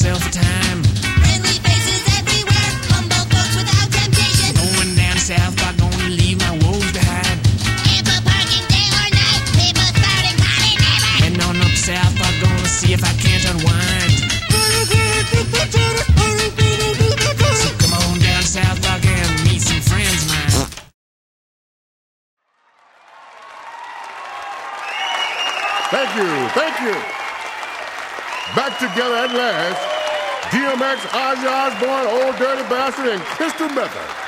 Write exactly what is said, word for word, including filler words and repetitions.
myself a time. Friendly faces everywhere, humble folks without temptation. Going down South Park, gonna leave my woes behind. Ample parking day or night, people spouting potty neighbor. Heading on up South Park, gonna see if I can't unwind. So come on down South Park and meet some friends of mine. Thank you, thank you. Back together at last, D M X, Ozzy Osbourne, Old Dirty Bastard, and Crystal Method.